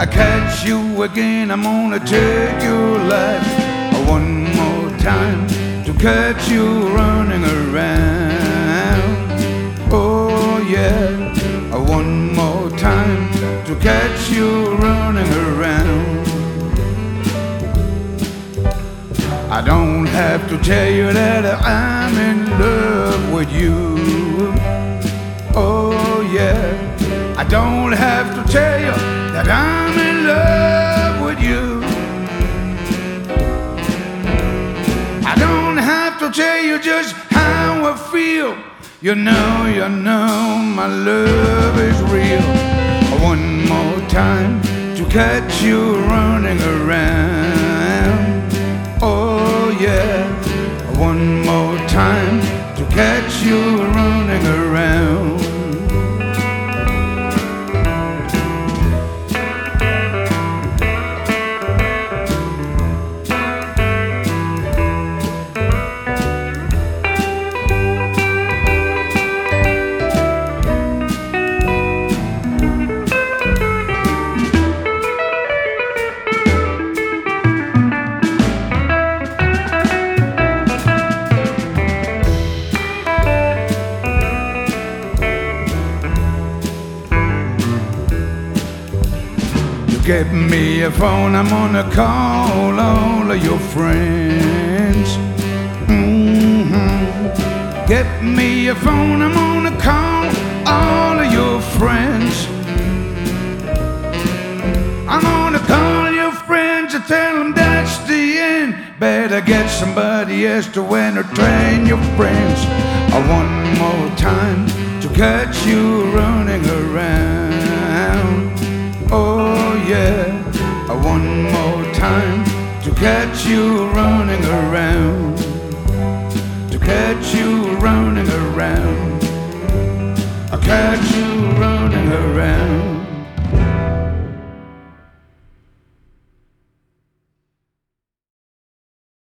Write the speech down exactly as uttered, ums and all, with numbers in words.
I catch you again, I'm gonna take your life one more time to catch you running around. Oh yeah, one more time to catch you running around. I don't have to tell you that I'm in love with you. Oh yeah, I don't have to tell you that I'm in love with you. I don't have to tell you just how I feel. You know, you know my love is real. One more time to catch you running around. Oh yeah, one more time to catch you running around. Get me a phone, I'm gonna call all of your friends. Mm-hmm. Get me a phone, I'm gonna call all of your friends. I'm gonna call your friends and tell them that's the end. Better get somebody else to entertain your friends. One more time to catch you running around. Oh yeah, one more time to catch you running around. To catch you running around. I catch you running around.